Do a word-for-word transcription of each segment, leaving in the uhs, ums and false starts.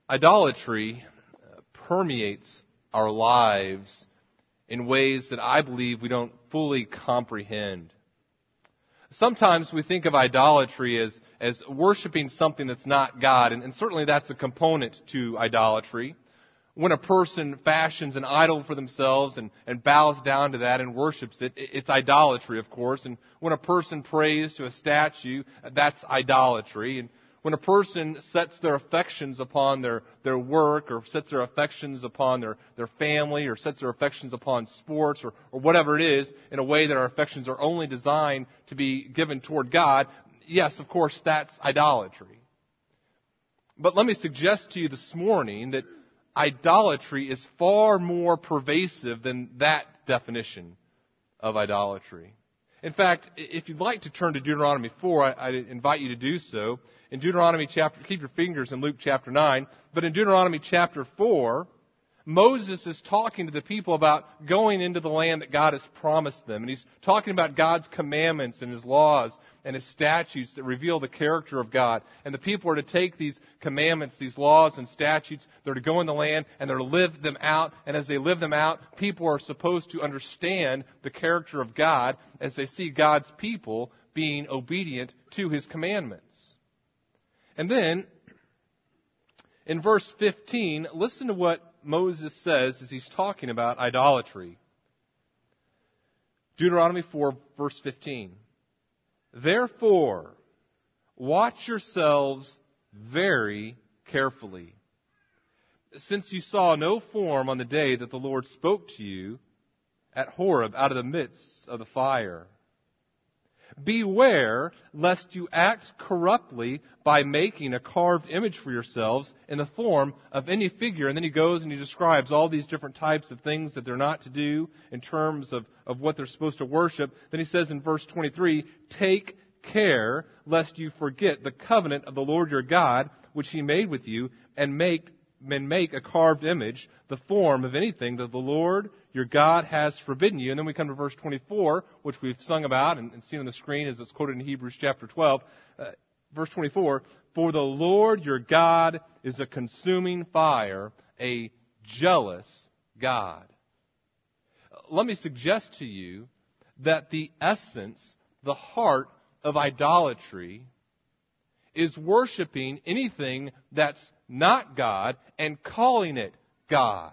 Idolatry permeates our lives in ways that I believe we don't fully comprehend. Sometimes we think of idolatry as, as worshiping something that's not God, and, and certainly that's a component to idolatry. When a person fashions an idol for themselves and, and bows down to that and worships it, it's idolatry, of course. And when a person prays to a statue, that's idolatry. And when a person sets their affections upon their, their work, or sets their affections upon their, their family, or sets their affections upon sports, or, or whatever it is, in a way that our affections are only designed to be given toward God, yes, of course, that's idolatry. But let me suggest to you this morning that idolatry is far more pervasive than that definition of idolatry. In fact, if you'd like to turn to Deuteronomy four, I, I invite you to do so. In Deuteronomy chapter, keep your fingers in Luke chapter nine, but in Deuteronomy chapter four, Moses is talking to the people about going into the land that God has promised them. And he's talking about God's commandments and His laws and His statutes that reveal the character of God. And the people are to take these commandments, these laws and statutes, they're to go in the land and they're to live them out. And as they live them out, people are supposed to understand the character of God as they see God's people being obedient to His commandments. And then, in verse fifteen, listen to what Moses says as he's talking about idolatry. Deuteronomy four, verse fifteen. Therefore, watch yourselves very carefully, since you saw no form on the day that the Lord spoke to you at Horeb out of the midst of the fire. Beware lest you act corruptly by making a carved image for yourselves in the form of any figure. And then he goes and he describes all these different types of things that they're not to do in terms of, of what they're supposed to worship. Then he says in verse twenty-three, take care lest you forget the covenant of the Lord your God, which He made with you, and make and make a carved image, the form of anything that the Lord your God has forbidden you. And then we come to verse twenty-four, which we've sung about and, and seen on the screen as it's quoted in Hebrews chapter twelve. Uh, verse twenty-four, for the Lord your God is a consuming fire, a jealous God. Let me suggest to you that the essence, the heart of idolatry is worshiping anything that's not God and calling it God.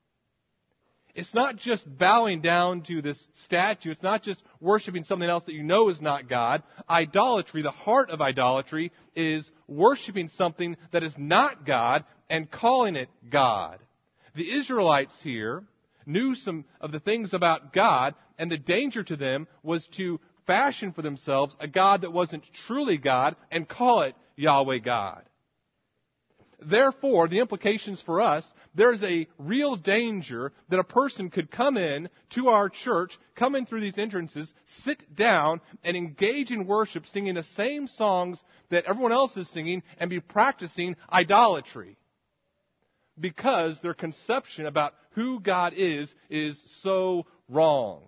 It's not just bowing down to this statue. It's not just worshiping something else that you know is not God. Idolatry, the heart of idolatry, is worshiping something that is not God and calling it God. The Israelites here knew some of the things about God, and the danger to them was to fashion for themselves a God that wasn't truly God and call it Yahweh God. Therefore, the implications for us, there's a real danger that a person could come in to our church, come in through these entrances, sit down, and engage in worship, singing the same songs that everyone else is singing, and be practicing idolatry. Because their conception about who God is is so wrong.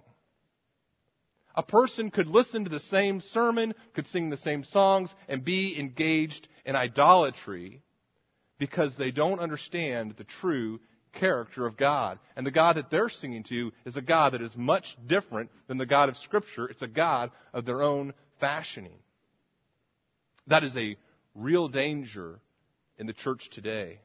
A person could listen to the same sermon, could sing the same songs, and be engaged in idolatry because they don't understand the true character of God. And the God that they're singing to is a God that is much different than the God of Scripture. It's a God of their own fashioning. That is a real danger in the church today.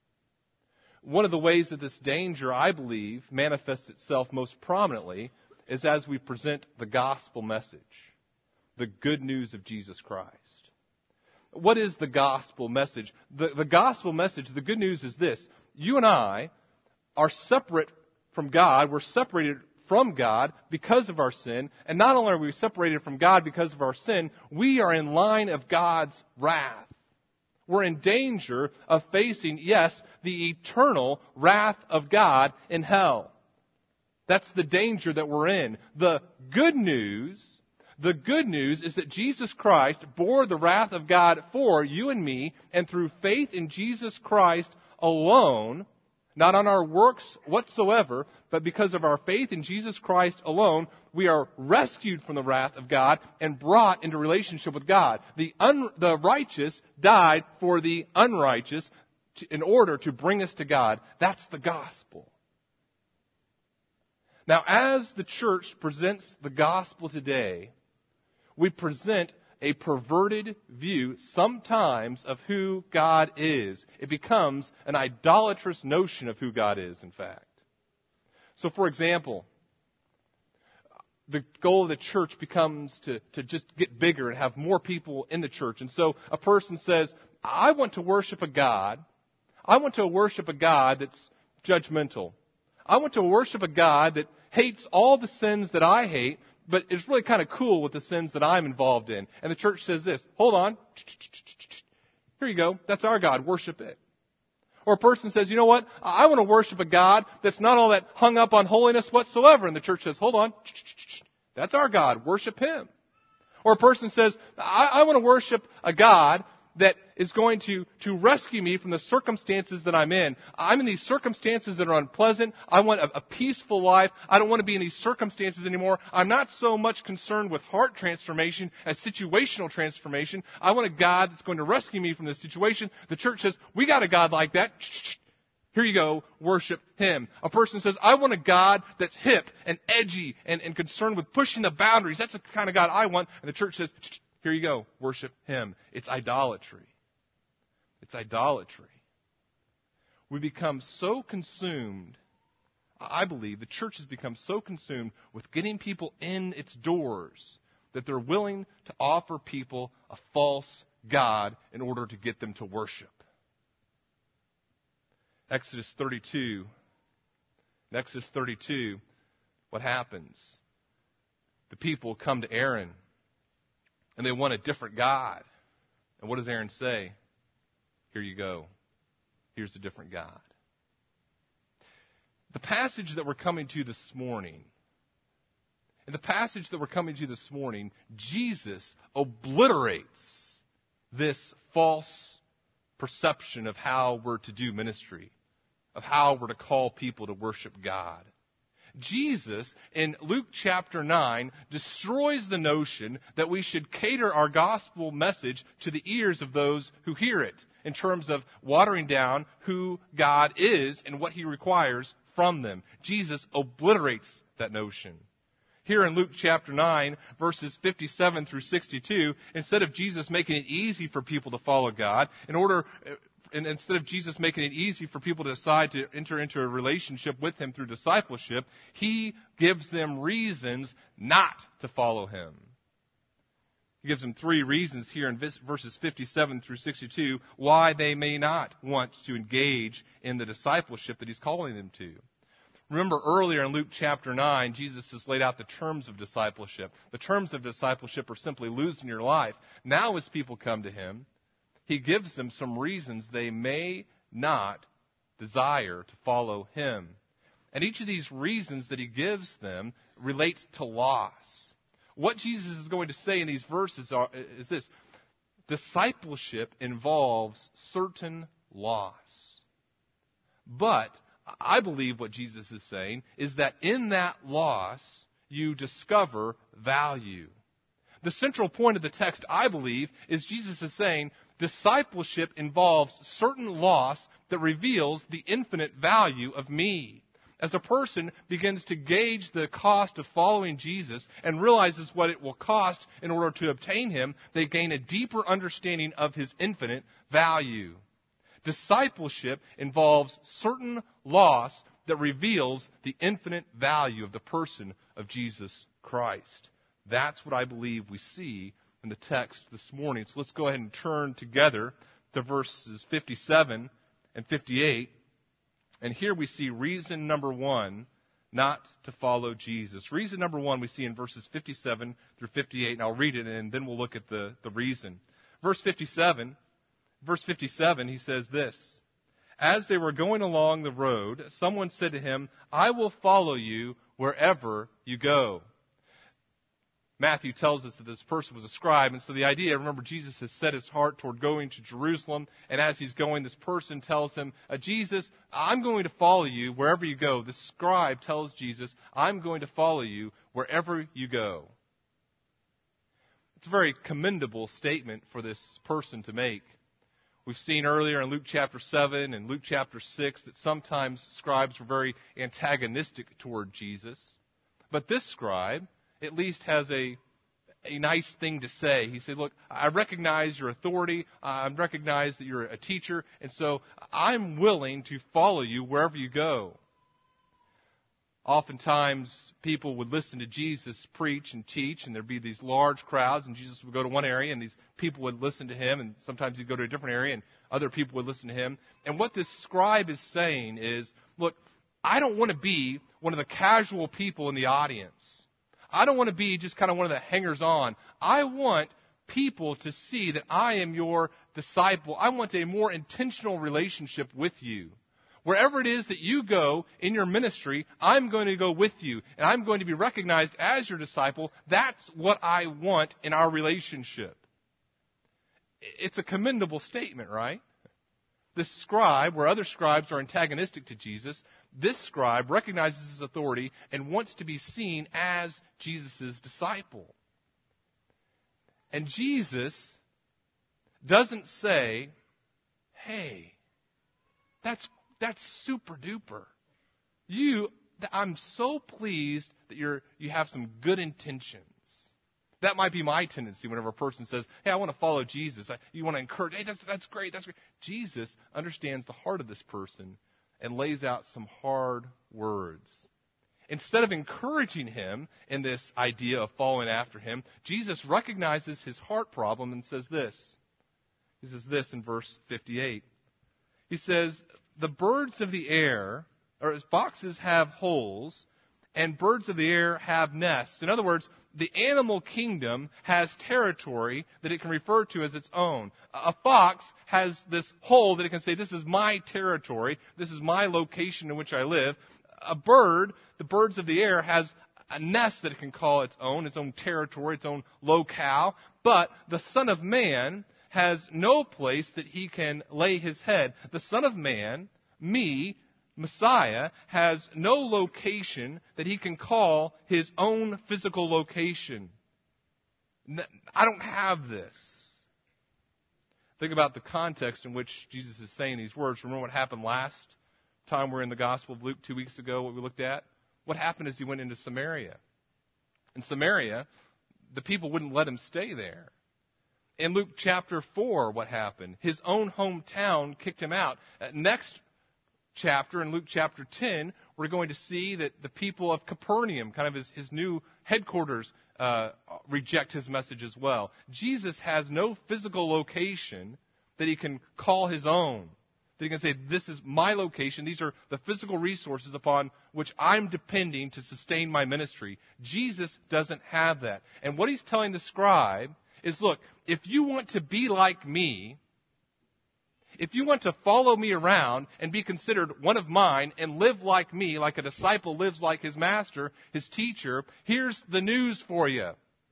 One of the ways that this danger, I believe, manifests itself most prominently is as we present the gospel message, the good news of Jesus Christ. What is the gospel message? The, the gospel message, the good news is this. You and I are separate from God. We're separated from God because of our sin. And not only are we separated from God because of our sin, we are in line of God's wrath. We're in danger of facing, yes, the eternal wrath of God in hell. That's the danger that we're in. The good news, the good news is that Jesus Christ bore the wrath of God for you and me, and through faith in Jesus Christ alone, not on our works whatsoever, but because of our faith in Jesus Christ alone, we are rescued from the wrath of God and brought into relationship with God. The, un, the righteous died for the unrighteous to, in order to bring us to God. That's the gospel. Now, as the church presents the gospel today, we present a perverted view sometimes of who God is. It becomes an idolatrous notion of who God is, in fact. So, for example, the goal of the church becomes to, to just get bigger and have more people in the church. And so a person says, I want to worship a God. I want to worship a God that's judgmental. I want to worship a God that hates all the sins that I hate, but is really kind of cool with the sins that I'm involved in. And the church says this, hold on. Here you go. That's our God. Worship it. Or a person says, you know what? I want to worship a God that's not all that hung up on holiness whatsoever. And the church says, hold on. That's our God. Worship Him. Or a person says, I, I want to worship a God that is going to, to rescue me from the circumstances that I'm in. I'm in these circumstances that are unpleasant. I want a, a peaceful life. I don't want to be in these circumstances anymore. I'm not so much concerned with heart transformation as situational transformation. I want a God that's going to rescue me from this situation. The church says, we got a God like that. Here you go, worship Him. A person says, I want a God that's hip and edgy and, and concerned with pushing the boundaries. That's the kind of God I want. And the church says, here you go, worship Him. It's idolatry. It's idolatry. We become so consumed, I believe, the church has become so consumed with getting people in its doors that they're willing to offer people a false God in order to get them to worship. Exodus thirty-two. In Exodus thirty-two, what happens? The people come to Aaron and they want a different God. And what does Aaron say? Here you go. Here's a different God. The passage that we're coming to this morning, in the passage that we're coming to this morning, Jesus obliterates this false perception of how we're to do ministry, of how we're to call people to worship God. Jesus, in Luke chapter nine, destroys the notion that we should cater our gospel message to the ears of those who hear it, in terms of watering down who God is and what He requires from them. Jesus obliterates that notion. Here in Luke chapter nine, verses fifty-seven through sixty-two, instead of Jesus making it easy for people to follow God, in order, and instead of Jesus making it easy for people to decide to enter into a relationship with Him through discipleship, He gives them reasons not to follow Him. He gives them three reasons here in verses fifty-seven through sixty-two why they may not want to engage in the discipleship that He's calling them to. Remember earlier in Luke chapter nine, Jesus has laid out the terms of discipleship. The terms of discipleship are simply losing your life. Now as people come to Him, He gives them some reasons they may not desire to follow Him. And each of these reasons that He gives them relate to loss. What Jesus is going to say in these verses are, is this: discipleship involves certain loss. But I believe what Jesus is saying is that in that loss, you discover value. The central point of the text, I believe, is Jesus is saying discipleship involves certain loss that reveals the infinite value of me. As a person begins to gauge the cost of following Jesus and realizes what it will cost in order to obtain Him, they gain a deeper understanding of His infinite value. Discipleship involves certain loss that reveals the infinite value of the person of Jesus Christ. That's what I believe we see in the text this morning. So let's go ahead and turn together to verses fifty-seven and fifty-eight. And here we see reason number one not to follow Jesus. Reason number one we see in verses fifty-seven through fifty-eight. And I'll read it and then we'll look at the, the reason. Verse fifty-seven, verse fifty-seven, he says this: as they were going along the road, someone said to him, I will follow you wherever you go. Matthew tells us that this person was a scribe, and so the idea, remember, Jesus has set his heart toward going to Jerusalem, and as he's going, this person tells him, uh, Jesus, I'm going to follow you wherever you go. The scribe tells Jesus, I'm going to follow you wherever you go. It's a very commendable statement for this person to make. We've seen earlier in Luke chapter seven and Luke chapter six that sometimes scribes were very antagonistic toward Jesus. But this scribe at least has a, a nice thing to say. He said, look, I recognize your authority. I recognize that you're a teacher. And so I'm willing to follow you wherever you go. Oftentimes, people would listen to Jesus preach and teach, and there'd be these large crowds, and Jesus would go to one area, and these people would listen to him, and sometimes he'd go to a different area, and other people would listen to him. And what this scribe is saying is, look, I don't want to be one of the casual people in the audience. I don't want to be just kind of one of the hangers-on. I want people to see that I am your disciple. I want a more intentional relationship with you. Wherever it is that you go in your ministry, I'm going to go with you, and I'm going to be recognized as your disciple. That's what I want in our relationship. It's a commendable statement, right? This scribe, where other scribes are antagonistic to Jesus, this scribe recognizes his authority and wants to be seen as Jesus' disciple. And Jesus doesn't say, hey, that's That's super duper. You, I'm so pleased that you're, you have some good intentions. That might be my tendency whenever a person says, hey, I want to follow Jesus. I, you want to encourage, hey, that's, that's great, that's great. Jesus understands the heart of this person and lays out some hard words. Instead of encouraging him in this idea of following after him, Jesus recognizes his heart problem and says this. He says this in verse fifty-eight. He says, the birds of the air, or as boxes have holes, and birds of the air have nests. In other words, the animal kingdom has territory that it can refer to as its own. A fox has this hole that it can say, this is my territory, this is my location in which I live. A bird, the birds of the air, has a nest that it can call its own, its own territory, its own locale. But the Son of Man has no place that he can lay his head. The Son of Man, me, Messiah, has no location that he can call his own physical location. I don't have this. Think about the context in which Jesus is saying these words. Remember what happened last time we were in the Gospel of Luke two weeks ago, what we looked at? What happened is he went into Samaria. In Samaria, the people wouldn't let him stay there. In Luke chapter four, what happened? His own hometown kicked him out. Uh, next chapter, in Luke chapter ten, we're going to see that the people of Capernaum, kind of his, his new headquarters, uh, reject his message as well. Jesus has no physical location that he can call his own. That he can say, this is my location. These are the physical resources upon which I'm depending to sustain my ministry. Jesus doesn't have that. And what he's telling the scribe is, look, if you want to be like me, if you want to follow me around and be considered one of mine and live like me, like a disciple lives like his master, his teacher, here's the news for you.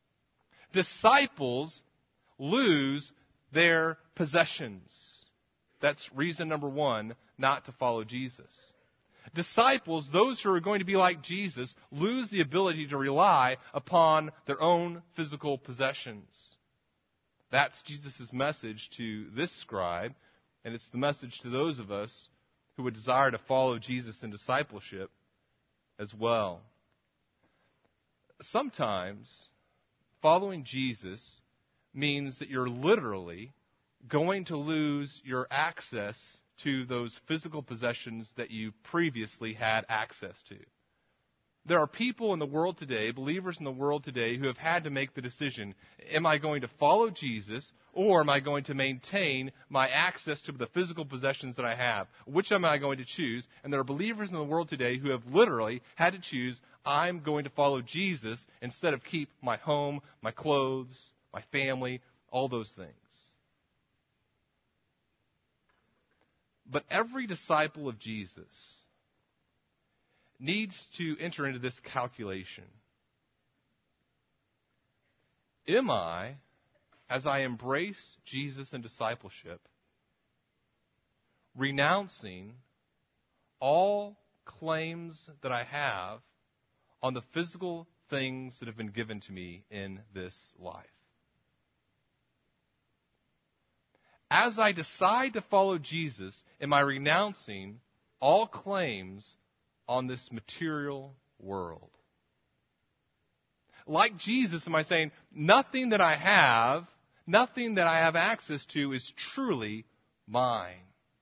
Disciples lose their possessions. That's reason number one not to follow Jesus. Disciples, those who are going to be like Jesus, lose the ability to rely upon their own physical possessions. That's Jesus' message to this scribe, and it's the message to those of us who would desire to follow Jesus in discipleship as well. Sometimes following Jesus means that you're literally going to lose your access to those physical possessions that you previously had access to. There are people in the world today, believers in the world today, who have had to make the decision, am I going to follow Jesus or am I going to maintain my access to the physical possessions that I have? Which am I going to choose? And there are believers in the world today who have literally had to choose, I'm going to follow Jesus instead of keep my home, my clothes, my family, all those things. But every disciple of Jesus needs to enter into this calculation. Am I, as I embrace Jesus in discipleship, renouncing all claims that I have on the physical things that have been given to me in this life? as I decide to follow Jesus, am I renouncing all claims on this material world? Like Jesus, am I saying, nothing that I have, nothing that I have access to is truly mine?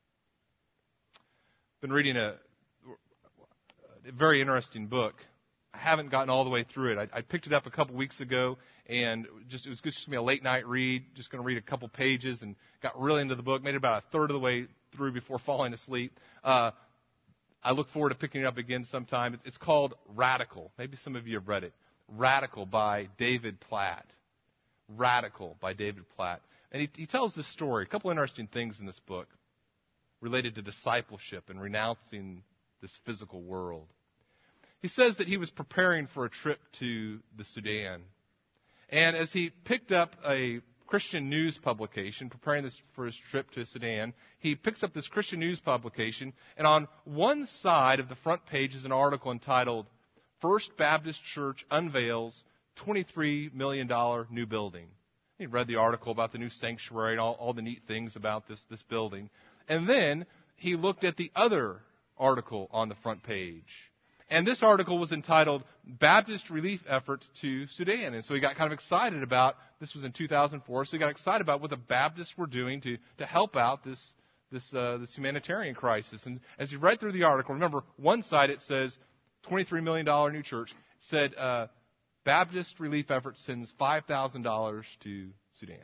I've been reading a, a very interesting book. I haven't gotten all the way through it. I, I picked it up a couple weeks ago, and just it was just going to be a late night read, just going to read a couple pages, and got really into the book, made it about a third of the way through before falling asleep. Uh, I look forward to picking it up again sometime. It's called Radical. Maybe some of you have read it. Radical by David Platt. Radical by David Platt. And he, he tells this story, a couple interesting things in this book related to discipleship and renouncing this physical world. He says that he was preparing for a trip to the Sudan. And as he picked up a Christian news publication, preparing this for his trip to Sudan, he picks up this Christian news publication, and on one side of the front page is an article entitled, First Baptist Church Unveils twenty-three million dollars New Building. He read the article about the new sanctuary and all, all the neat things about this, this building. And then he looked at the other article on the front page. And this article was entitled, Baptist Relief Effort to Sudan. And so he got kind of excited about, this was in two thousand four, so he got excited about what the Baptists were doing to, to help out this, this, uh, this humanitarian crisis. And as he read through the article, remember, one side it says, twenty-three million dollars new church, said uh, Baptist Relief Effort sends five thousand dollars to Sudan.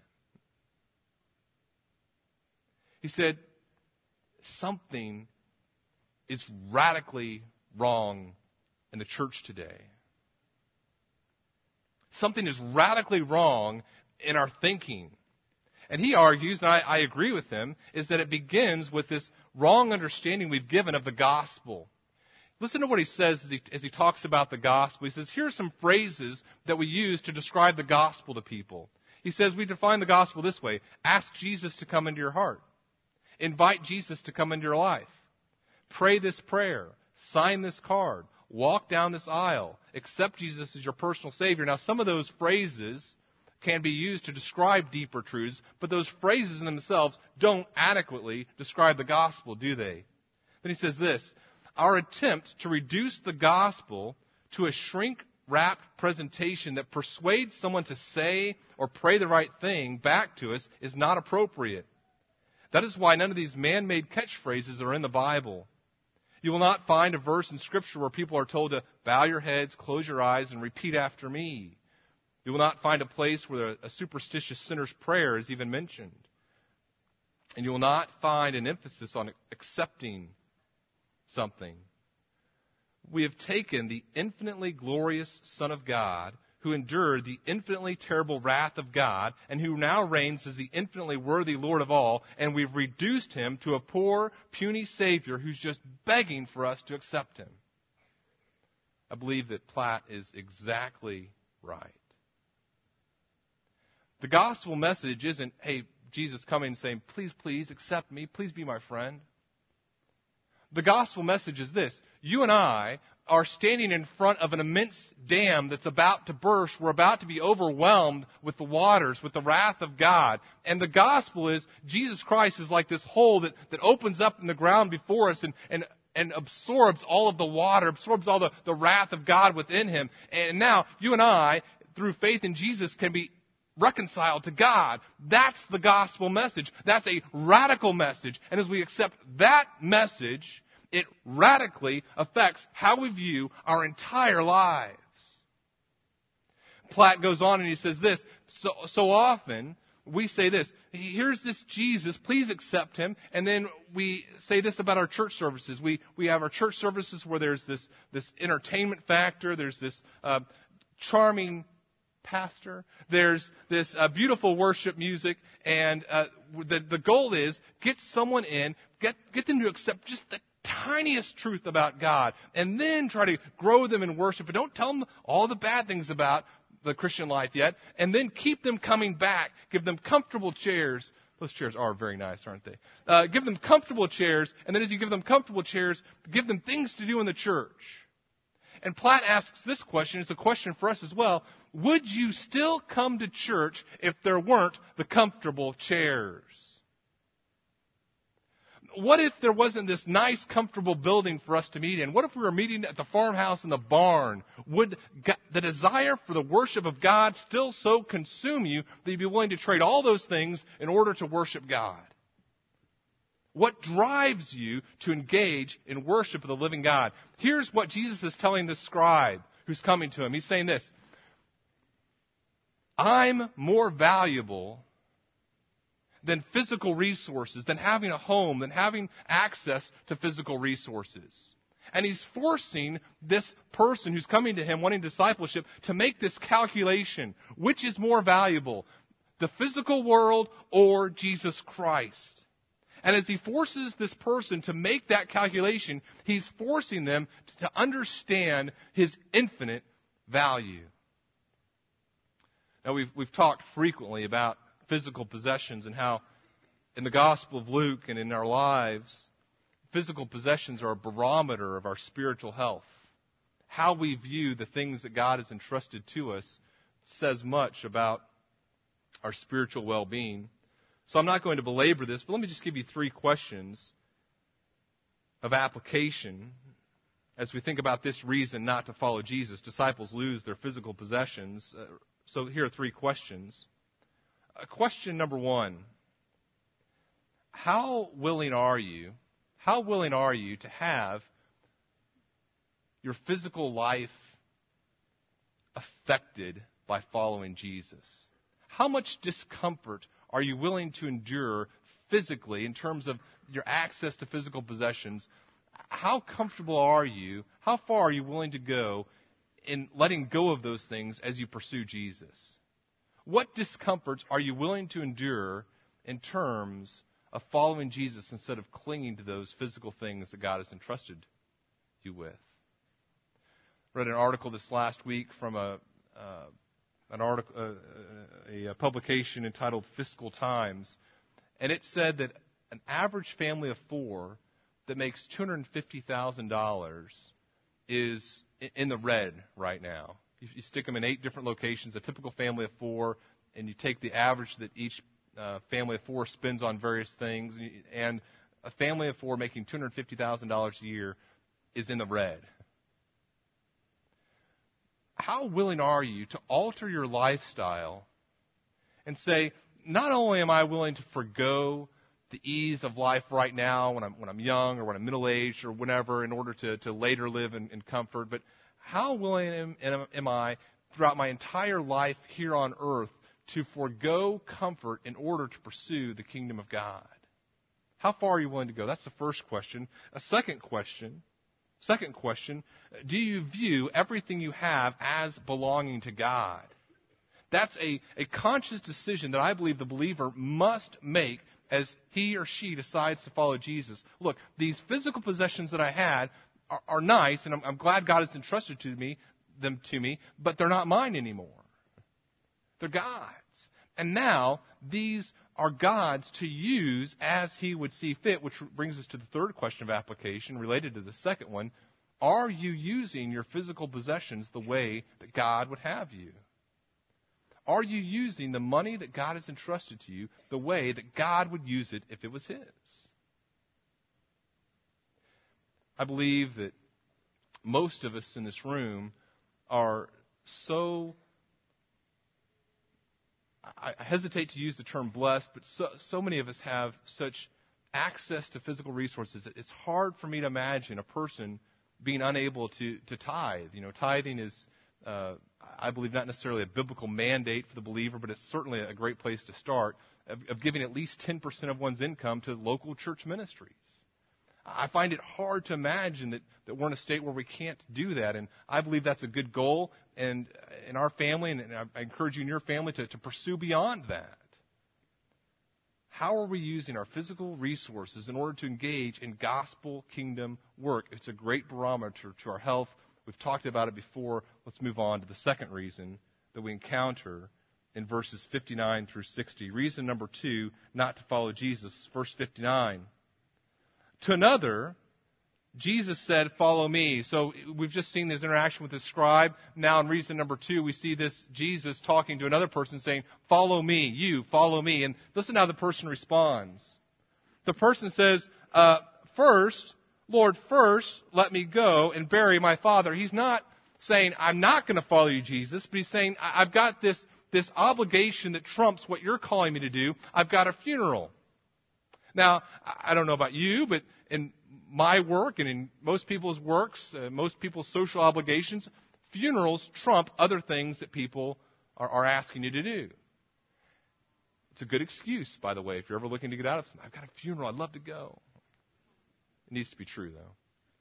He said, something is radically wrong in the church today. Something is radically wrong in our thinking. And he argues, and I, I agree with him, is that it begins with this wrong understanding we've given of the gospel. Listen to what he says as he, as he talks about the gospel. He says, here are some phrases that we use to describe the gospel to people. He says, we define the gospel this way. Ask Jesus to come into your heart. Invite Jesus to come into your life. Pray this prayer. Sign this card. Walk down this aisle. Accept Jesus as your personal Savior. Now, some of those phrases can be used to describe deeper truths, but those phrases in themselves don't adequately describe the gospel, do they? Then he says this, our attempt to reduce the gospel to a shrink-wrapped presentation that persuades someone to say or pray the right thing back to us is not appropriate. That is why none of these man-made catchphrases are in the Bible. You will not find a verse in Scripture where people are told to bow your heads, close your eyes, and repeat after me. You will not find a place where a superstitious sinner's prayer is even mentioned. And you will not find an emphasis on accepting something. We have taken the infinitely glorious Son of God, who endured the infinitely terrible wrath of God, and who now reigns as the infinitely worthy Lord of all, and we've reduced him to a poor, puny Savior who's just begging for us to accept him. I believe that Platt is exactly right. The gospel message isn't, hey, Jesus coming and saying, please, please accept me, please be my friend. The gospel message is this. You and I are standing in front of an immense dam that's about to burst. We're about to be overwhelmed with the waters, with the wrath of God. And the gospel is Jesus Christ is like this hole that, that opens up in the ground before us and, and, and absorbs all of the water, absorbs all the, the wrath of God within him. And now you and I, through faith in Jesus, can be reconciled to God. That's the gospel message. That's a radical message. And as we accept that message, it radically affects how we view our entire lives. Platt goes on and he says this, so, so often we say this, here's this Jesus, please accept him. And then we say this about our church services. We, we have our church services where there's this, this entertainment factor, there's this uh, charming pastor, there's this uh, beautiful worship music, and uh, the, the goal is get someone in, get, get them to accept just the tiniest truth about God, and then try to grow them in worship. But don't tell them all the bad things about the Christian life yet, and then keep them coming back. Give them comfortable chairs. Those chairs are very nice, aren't they? Uh, give them comfortable chairs, and then as you give them comfortable chairs, give them things to do in the church. And Platt asks this question, it's a question for us as well. Would you still come to church if there weren't the comfortable chairs? What if there wasn't this nice, comfortable building for us to meet in? What if we were meeting at the farmhouse in the barn? Would God, the desire for the worship of God still so consume you that you'd be willing to trade all those things in order to worship God? What drives you to engage in worship of the living God? Here's what Jesus is telling this scribe who's coming to him. He's saying this: I'm more valuable than physical resources, than having a home, than having access to physical resources. And he's forcing this person who's coming to him wanting discipleship to make this calculation. Which is more valuable, the physical world or Jesus Christ? And as he forces this person to make that calculation, he's forcing them to understand his infinite value. Now, we've, we've talked frequently about physical possessions and how in the Gospel of Luke and in our lives, physical possessions are a barometer of our spiritual health. How we view the things that God has entrusted to us says much about our spiritual well-being. So I'm not going to belabor this, but let me just give you three questions of application as we think about this reason not to follow Jesus. Disciples lose their physical possessions. Uh, so here are three questions. Uh, question number one: How willing are you, how willing are you to have your physical life affected by following Jesus? How much discomfort are you willing to endure physically in terms of your access to physical possessions? How comfortable are you? How far are you willing to go in letting go of those things as you pursue Jesus? What discomforts are you willing to endure in terms of following Jesus instead of clinging to those physical things that God has entrusted you with? I read an article this last week from a uh, an article, uh, a, a publication entitled Fiscal Times, and it said that an average family of four that makes two hundred fifty thousand dollars is in the red right now. You, you stick them in eight different locations, a typical family of four, and you take the average that each uh, family of four spends on various things, and a family of four making two hundred fifty thousand dollars a year is in the red. How willing are you to alter your lifestyle and say, not only am I willing to forgo the ease of life right now when I'm when I'm young or when I'm middle-aged or whenever in order to, to later live in, in comfort, but how willing am, am, am I throughout my entire life here on earth to forgo comfort in order to pursue the kingdom of God? How far are you willing to go? That's the first question. A second question, second question, do you view everything you have as belonging to God? That's a, a conscious decision that I believe the believer must make as he or she decides to follow Jesus. Look, these physical possessions that I had are, are nice, and I'm, I'm glad God has entrusted to me, them to me, but they're not mine anymore. They're God's. And now, these are God's to use as He would see fit, which brings us to the third question of application related to the second one. Are you using your physical possessions the way that God would have you? Are you using the money that God has entrusted to you the way that God would use it if it was His? I believe that most of us in this room are so, I hesitate to use the term blessed, but so, so many of us have such access to physical resources that it's hard for me to imagine a person being unable to, to tithe. You know, tithing is, uh, I believe, not necessarily a biblical mandate for the believer, but it's certainly a great place to start, of, of giving at least ten percent of one's income to local church ministries. I find it hard to imagine that, that we're in a state where we can't do that, and I believe that's a good goal and in our family, and I encourage you in your family to, to pursue beyond that. How are we using our physical resources in order to engage in gospel kingdom work? It's a great barometer to our health. We've talked about it before. Let's move on to the second reason that we encounter in verses fifty-nine through sixty. Reason number two, not to follow Jesus. Verse fifty-nine. To another, Jesus said, "Follow me." So we've just seen this interaction with the scribe. Now in reason number two, we see this Jesus talking to another person saying, "Follow me, you, follow me." And listen how the person responds. the person says, uh, first, Lord, first let me go and bury my father. He's not saying, I'm not going to follow you, Jesus, but he's saying, I've got this, this obligation that trumps what you're calling me to do. I've got a funeral. Now, I don't know about you, but in my work and in most people's works, uh, most people's social obligations, funerals trump other things that people are, are asking you to do. It's a good excuse, by the way, if you're ever looking to get out of something. I've got a funeral. I'd love to go. It needs to be true, though.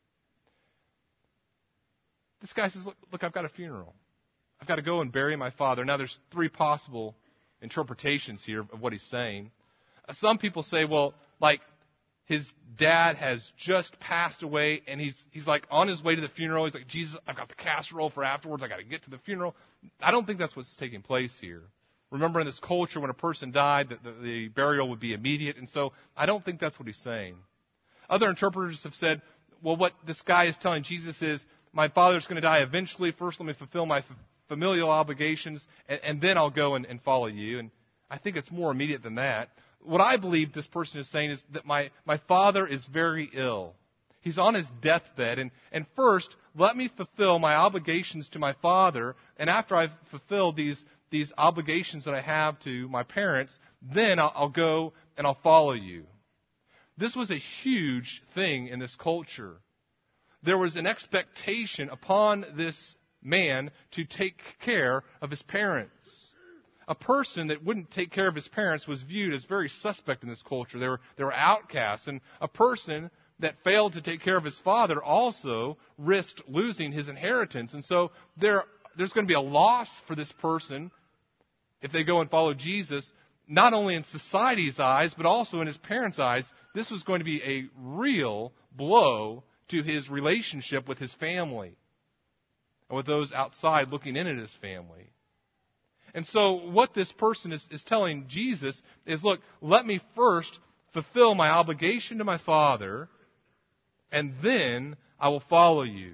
This guy says, look, look, I've got a funeral. I've got to go and bury my father. Now, there's three possible interpretations here of what he's saying. Uh, some people say, well, like, his dad has just passed away, and he's he's like on his way to the funeral. He's like, Jesus, I've got the casserole for afterwards. I've got to get to the funeral. I don't think that's what's taking place here. Remember, in this culture, when a person died, the, the, the burial would be immediate, and so I don't think that's what he's saying. Other interpreters have said, well, what this guy is telling Jesus is, my father's going to die eventually. First, let me fulfill my f- familial obligations, and, and then I'll go and, and follow you. And I think it's more immediate than that. What I believe this person is saying is that my, my father is very ill. He's on his deathbed, and, and first, let me fulfill my obligations to my father, and after I've fulfilled these, these obligations that I have to my parents, then I'll, I'll go and I'll follow you. This was a huge thing in this culture. There was an expectation upon this man to take care of his parents. A person that wouldn't take care of his parents was viewed as very suspect in this culture. They were, they were outcasts. And a person that failed to take care of his father also risked losing his inheritance. And so there, there's going to be a loss for this person if they go and follow Jesus, not only in society's eyes, but also in his parents' eyes. This was going to be a real blow to his relationship with his family and with those outside looking in at his family. And so what this person is, is telling Jesus is, look, let me first fulfill my obligation to my father, and then I will follow you.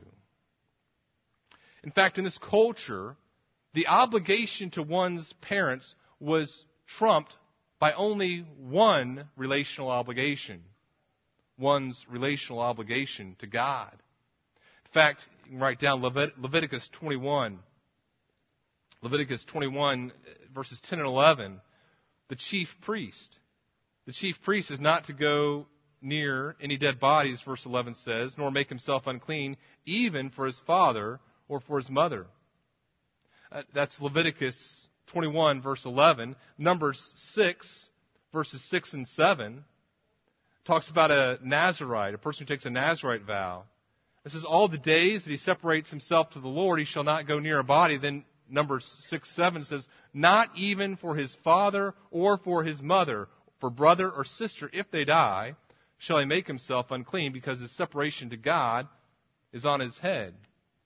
In fact, in this culture, the obligation to one's parents was trumped by only one relational obligation, one's relational obligation to God. In fact, you can write down Levit- Leviticus twenty-one. Leviticus twenty-one, verses ten and eleven. The chief priest. The chief priest is not to go near any dead bodies, verse eleven says, nor make himself unclean, even for his father or for his mother. Uh, that's Leviticus twenty-one, verse eleven. Numbers six, verses six and seven, talks about a Nazirite, a person who takes a Nazirite vow. It says, all the days that he separates himself to the Lord, he shall not go near a body. Then Numbers six, seven says, not even for his father or for his mother, for brother or sister, if they die, shall he make himself unclean, because his separation to God is on his head.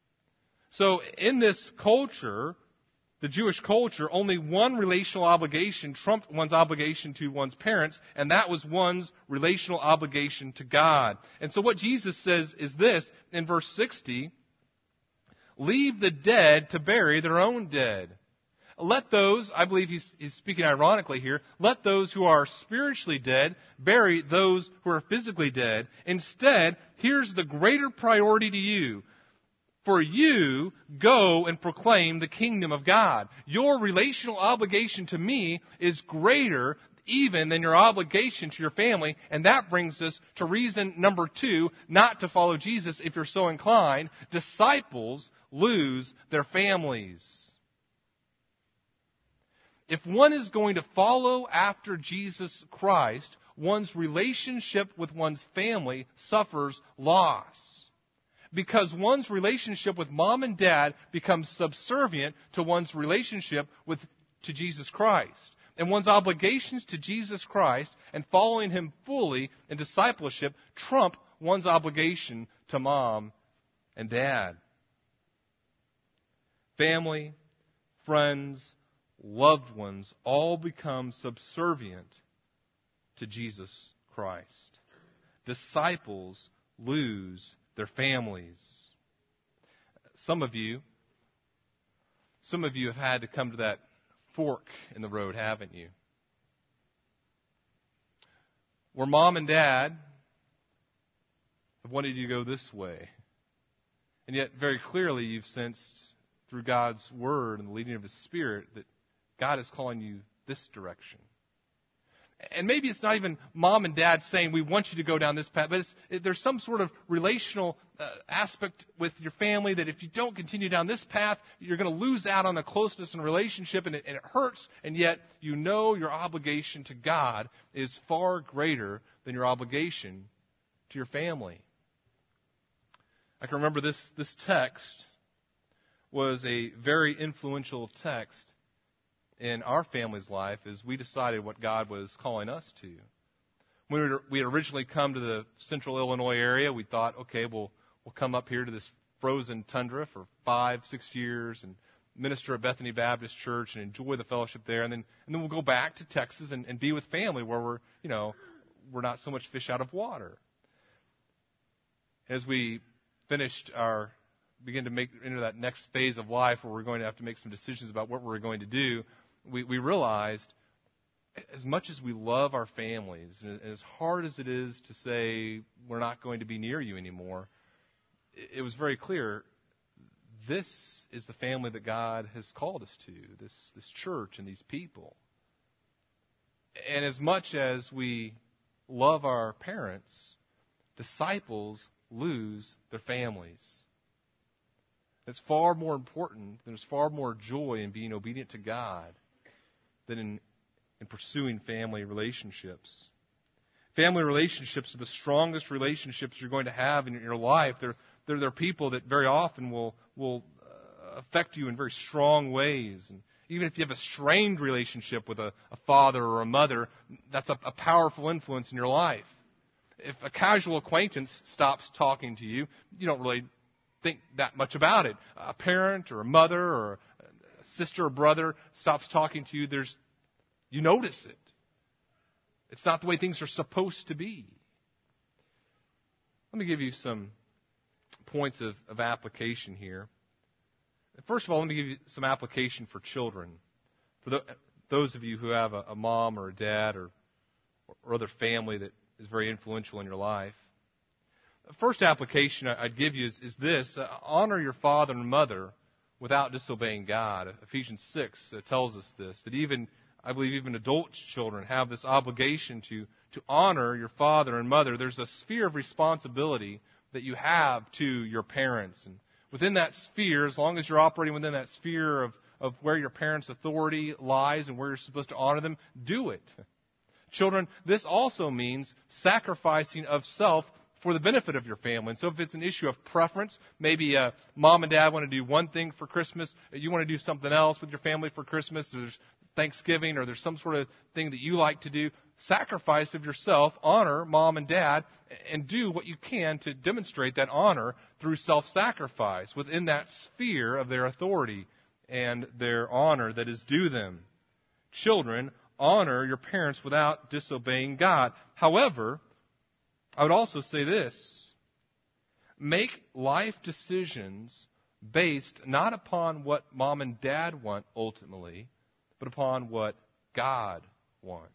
So in this culture, the Jewish culture, only one relational obligation trumped one's obligation to one's parents, and that was one's relational obligation to God. And so what Jesus says is this in verse sixty, leave the dead to bury their own dead. Let those, I believe he's, he's speaking ironically here, let those who are spiritually dead bury those who are physically dead. Instead, here's the greater priority to you. For you, go and proclaim the kingdom of God. Your relational obligation to me is greater even than your obligation to your family. And that brings us to reason number two, not to follow Jesus if you're so inclined. Disciples lose their families. If one is going to follow after Jesus Christ, one's relationship with one's family suffers loss. Because one's relationship with mom and dad becomes subservient to one's relationship with to Jesus Christ. And one's obligations to Jesus Christ and following him fully in discipleship trump one's obligation to mom and dad. Family, friends, loved ones all become subservient to Jesus Christ. Disciples lose their families. Some of you, some of you have had to come to that fork in the road, haven't you? where mom and dad have wanted you to go this way. And yet, very clearly, you've sensed through God's Word and the leading of His Spirit that God is calling you this direction. And maybe it's not even mom and dad saying, we want you to go down this path, but it's, it, there's some sort of relational uh, aspect with your family that if you don't continue down this path, you're going to lose out on a closeness and relationship, and it, and it hurts, and yet you know your obligation to God is far greater than your obligation to your family. I can remember this, this text was a very influential text in our family's life as we decided what God was calling us to. When we, were, we had originally come to the central Illinois area, we thought, okay, we'll, we'll come up here to this frozen tundra for five, six years and minister at Bethany Baptist Church and enjoy the fellowship there. And then, and then we'll go back to Texas and, and be with family where we're, you know, we're not so much fish out of water. As we finished our, begin to make into that next phase of life where we're going to have to make some decisions about what we're going to do, we, we realized as much as we love our families, and as hard as it is to say we're not going to be near you anymore, it, it was very clear this is the family that God has called us to, this, this church and these people. And as much as we love our parents, disciples lose their families. It's far more important, there's far more joy in being obedient to God than in, in pursuing family relationships. Family relationships are the strongest relationships you're going to have in your life. They're, they're, they're people that very often will, will uh, affect you in very strong ways. And even if you have a strained relationship with a, a father or a mother, that's a, a powerful influence in your life. If a casual acquaintance stops talking to you, you don't really think that much about it. A parent or a mother or a sister or brother stops talking to you, there's you notice it. It's not the way things are supposed to be. Let me give you some points of, of application here. First of all, let me give you some application for children. For the, those of you who have a, a mom or a dad or, or other family that is very influential in your life. The first application I'd give you is, is this. Uh, honor your father and mother without disobeying God. Ephesians six uh, tells us this, that even, I believe even adult children have this obligation to, to honor your father and mother. There's a sphere of responsibility that you have to your parents. And within that sphere, as long as you're operating within that sphere of, of where your parents' authority lies and where you're supposed to honor them, do it. Children, this also means sacrificing of self for the benefit of your family. And so if it's an issue of preference, maybe uh, mom and dad want to do one thing for Christmas, you want to do something else with your family for Christmas, or there's Thanksgiving, or there's some sort of thing that you like to do, sacrifice of yourself, honor mom and dad, and do what you can to demonstrate that honor through self-sacrifice within that sphere of their authority and their honor that is due them. Children, honor your parents without disobeying God. However, I would also say this. Make life decisions based not upon what mom and dad want ultimately, but upon what God wants.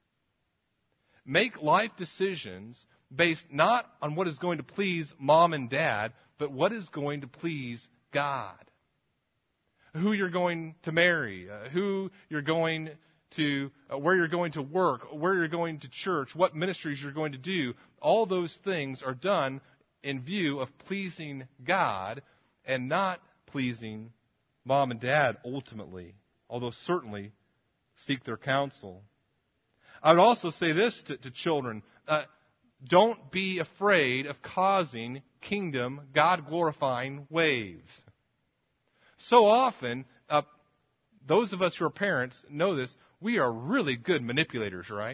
Make life decisions based not on what is going to please mom and dad, but what is going to please God. Who you're going to marry, uh, who you're going to, uh, where you're going to work, where you're going to church, what ministries you're going to do. All those things are done in view of pleasing God and not pleasing mom and dad ultimately, although certainly seek their counsel. I would also say this to, to children. Uh, don't be afraid of causing kingdom, God-glorifying waves. So often, uh, those of us who are parents know this, we are really good manipulators, right?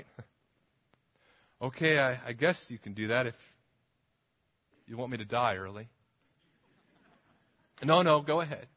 Okay, I, I guess you can do that if you want me to die early. No, no, go ahead.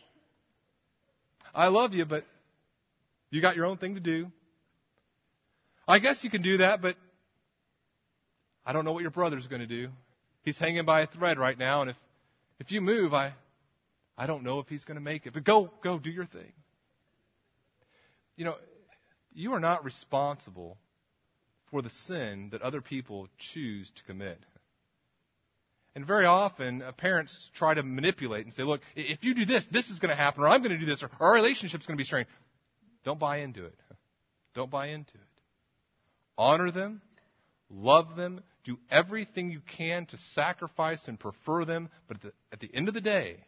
I love you, but you got your own thing to do. I guess you can do that, but I don't know what your brother's going to do. He's hanging by a thread right now, and if, if you move, I, I don't know if he's going to make it. But go, go, do your thing. You know, you are not responsible for the sin that other people choose to commit. And very often, uh, parents try to manipulate and say, look, if you do this, this is going to happen, or I'm going to do this, or our relationship's going to be strained. Don't buy into it. Don't buy into it. Honor them. Love them. Do everything you can to sacrifice and prefer them. But at the, at the end of the day,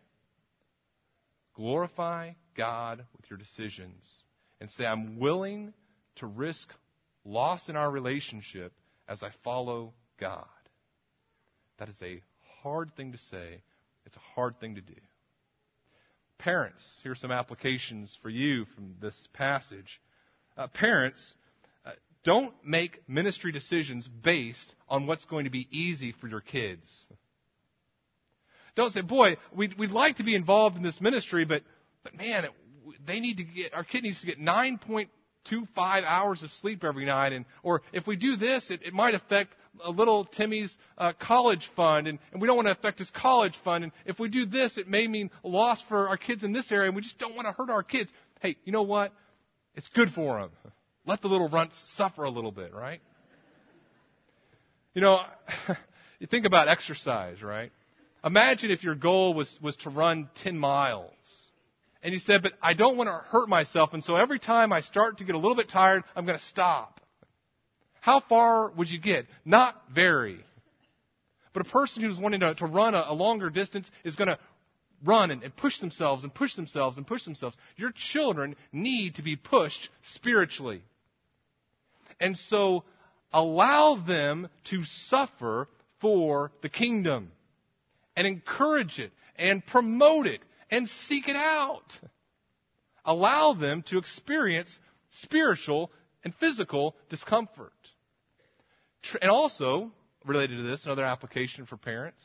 glorify God with your decisions. And say, I'm willing to risk loss in our relationship as I follow God. That is a hard thing to say. It's a hard thing to do. Parents, here are some applications for you from this passage. Uh, parents, uh, don't make ministry decisions based on what's going to be easy for your kids. Don't say, boy, we'd, we'd like to be involved in this ministry, but, but man, it, they need to get, our kid needs to get nine point two five hours of sleep every night, and or if we do this, it, it might affect a little Timmy's uh, college fund, and, and we don't want to affect his college fund, and if we do this, it may mean a loss for our kids in this area, and we just don't want to hurt our kids. Hey, you know what? It's good for them. Let the little runts suffer a little bit, right? You know, you think about exercise, right? Imagine if your goal was, was to run ten miles. And you said, but I don't want to hurt myself, and so every time I start to get a little bit tired, I'm going to stop. How far would you get? Not very. But a person who's wanting to, to run a, a longer distance is going to run and, and push themselves and push themselves and push themselves. Your children need to be pushed spiritually. And so allow them to suffer for the kingdom and encourage it and promote it and seek it out. Allow them to experience spiritual and physical discomfort. And also, related to this, another application for parents,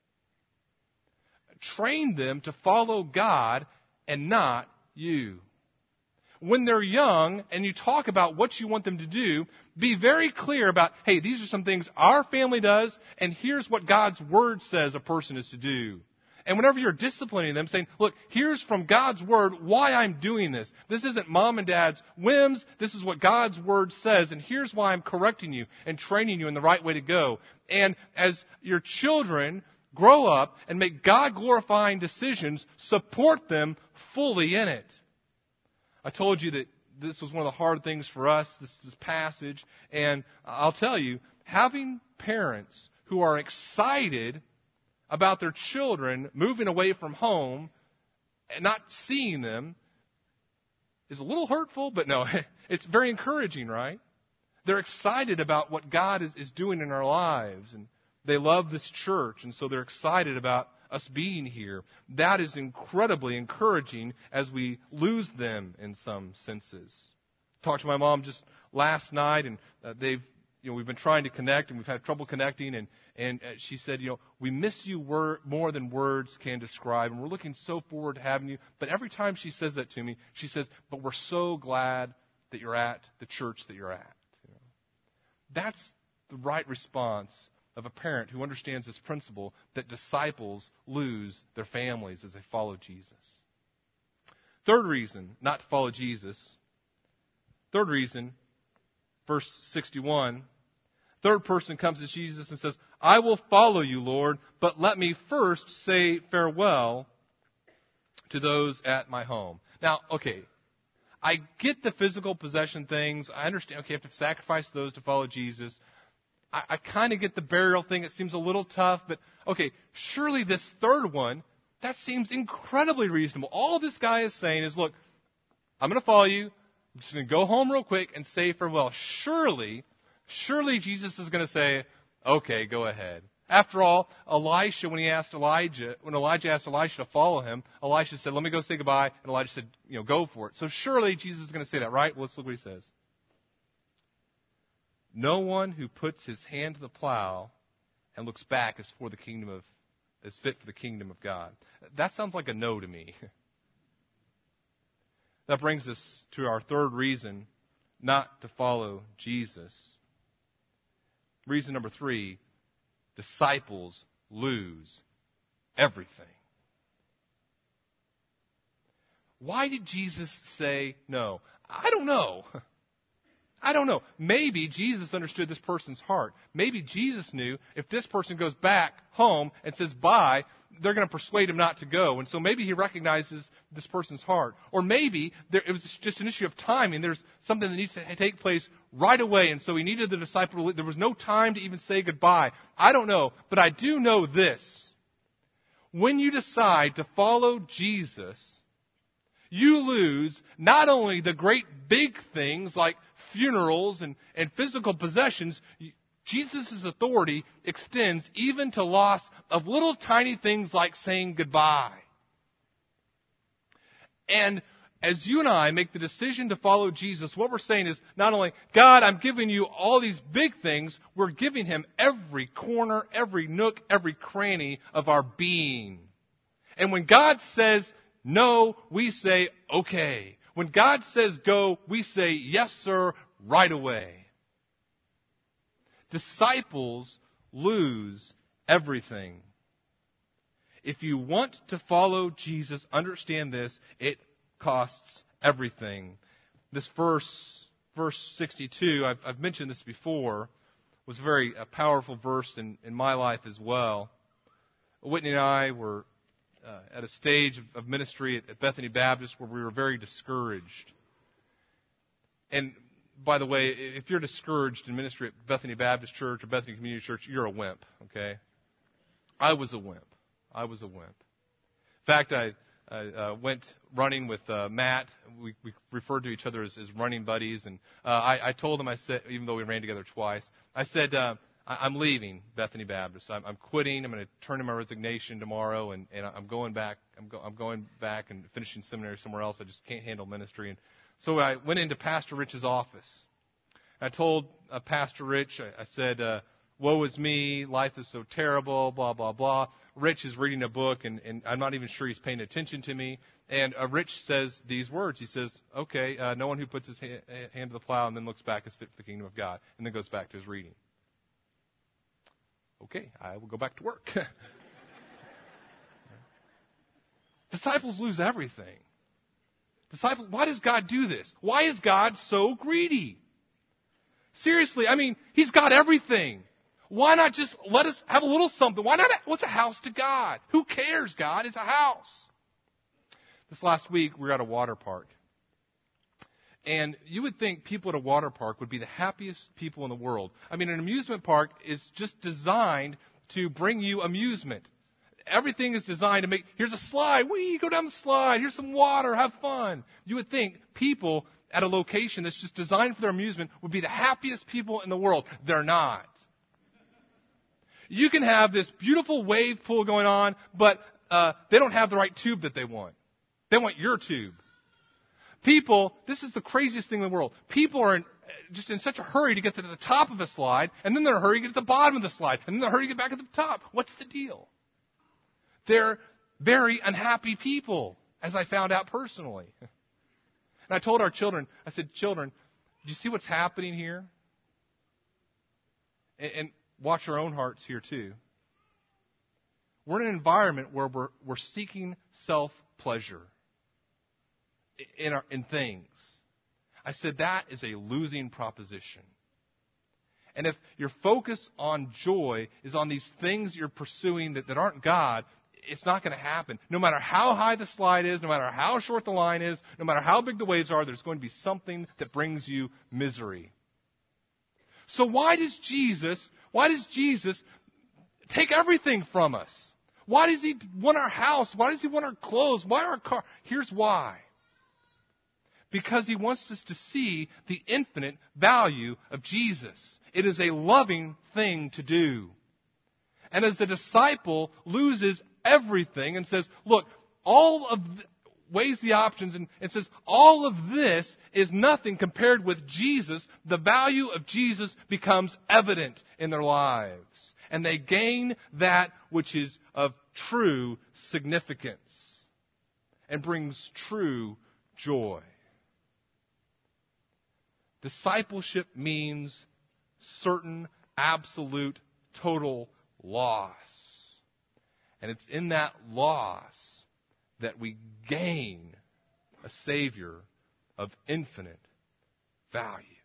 train them to follow God and not you. When they're young and you talk about what you want them to do, be very clear about, hey, these are some things our family does, and here's what God's Word says a person is to do. And whenever you're disciplining them, saying, look, here's from God's Word why I'm doing this. This isn't mom and dad's whims. This is what God's Word says, and here's why I'm correcting you and training you in the right way to go. And as your children grow up and make God-glorifying decisions, support them fully in it. I told you that this was one of the hard things for us, this, this passage, and I'll tell you, having parents who are excited about their children moving away from home and not seeing them is a little hurtful, but no, it's very encouraging, right? They're excited about what God is, is doing in our lives, and they love this church, and so they're excited about us being here. That is incredibly encouraging as we lose them in some senses. Talked to my mom just last night, and uh, they've You know, we've been trying to connect, and we've had trouble connecting, and, and she said, you know, we miss you wor- more than words can describe, and we're looking so forward to having you. But every time she says that to me, she says, but we're so glad that you're at the church that you're at. You know? That's the right response of a parent who understands this principle that disciples lose their families as they follow Jesus. Third reason not to follow Jesus. Third reason, verse sixty-one, third person comes to Jesus and says, I will follow you, Lord, but let me first say farewell to those at my home. Now, okay, I get the physical possession things. I understand, okay, you have to sacrifice those to follow Jesus. I, I kind of get the burial thing. It seems a little tough, but okay, surely this third one, that seems incredibly reasonable. All this guy is saying is, look, I'm going to follow you. I'm just going to go home real quick and say farewell. Surely, surely Jesus is going to say, okay, go ahead. After all, Elisha, when he asked Elijah, when Elijah asked Elisha to follow him, Elisha said, let me go say goodbye. And Elijah said, you know, go for it. So surely Jesus is going to say that, right? Well, let's look what he says. No one who puts his hand to the plow and looks back is for the kingdom of, is fit for the kingdom of God. That sounds like a no to me. That brings us to our third reason not to follow Jesus. Reason number three, disciples lose everything. Why did Jesus say no? I don't know. I don't know. Maybe Jesus understood this person's heart. Maybe Jesus knew if this person goes back home and says bye, they're going to persuade him not to go. And so maybe he recognizes this person's heart. Or maybe there, it was just an issue of timing. There's something that needs to take place right away. And so he needed the disciple to leave. There was no time to even say goodbye. I don't know. But I do know this. When you decide to follow Jesus, you lose not only the great big things like funerals and, and physical possessions. Jesus' authority extends even to loss of little tiny things like saying goodbye. And as you and I make the decision to follow Jesus, what we're saying is not only, God, I'm giving you all these big things, we're giving him every corner, every nook, every cranny of our being. And when God says no, we say okay. When God says go, we say yes, sir, right away. Disciples lose everything. If you want to follow Jesus, understand this, it costs everything. This verse, verse sixty-two, I've, I've mentioned this before, was a very a powerful verse in, in my life as well. Whitney and I were uh, at a stage of, of ministry at, at Bethany Baptist where we were very discouraged. And by the way, if you're discouraged in ministry at Bethany Baptist Church or Bethany Community Church, you're a wimp, okay? I was a wimp. I was a wimp. In fact, I, I uh, went running with uh, Matt. We, we referred to each other as, as running buddies. And uh, I, I told him, I said, even though we ran together twice, I said, uh, I, I'm leaving Bethany Baptist. I'm, I'm quitting. I'm going to turn in my resignation tomorrow, and, and I'm going back. I'm, go, I'm going back and finishing seminary somewhere else. I just can't handle ministry. And so I went into Pastor Rich's office. I told uh, Pastor Rich, I, I said, uh, woe is me, life is so terrible, blah, blah, blah. Rich is reading a book, and, and I'm not even sure he's paying attention to me. And uh, Rich says these words. He says, okay, uh, no one who puts his hand, hand to the plow and then looks back is fit for the kingdom of God, and then goes back to his reading. Okay, I will go back to work. Disciples lose everything. Disciples, why does God do this? Why is God so greedy? Seriously, I mean, he's got everything. Why not just let us have a little something? Why not? What's a house to God? Who cares, God? It's a house. This last week, we were at a water park. And you would think people at a water park would be the happiest people in the world. I mean, an amusement park is just designed to bring you amusement. Everything is designed to make, here's a slide, wee, go down the slide, here's some water, have fun. You would think people at a location that's just designed for their amusement would be the happiest people in the world. They're not. You can have this beautiful wave pool going on, but uh, they don't have the right tube that they want. They want your tube. People, this is the craziest thing in the world. People are in, just in such a hurry to get to the top of a slide, and then they're in a hurry to get to the bottom of the slide, and then they're in a hurry to get back to the top. What's the deal? They're very unhappy people, as I found out personally. And I told our children, I said, children, do you see what's happening here? And, and watch our own hearts here too. We're in an environment where we're, we're seeking self-pleasure in, our, in things. I said that is a losing proposition. And if your focus on joy is on these things you're pursuing that, that aren't God, it's not going to happen. No matter how high the slide is, no matter how short the line is, no matter how big the waves are, there's going to be something that brings you misery. So why does Jesus, why does Jesus take everything from us? Why does he want our house? Why does he want our clothes? Why our car? Here's why. Because he wants us to see the infinite value of Jesus. It is a loving thing to do. And as the disciple loses everything and says, look, all of, the, weighs the options and, and says, all of this is nothing compared with Jesus, the value of Jesus becomes evident in their lives. And they gain that which is of true significance and brings true joy. Discipleship means certain, absolute, total loss. And it's in that loss that we gain a Savior of infinite value.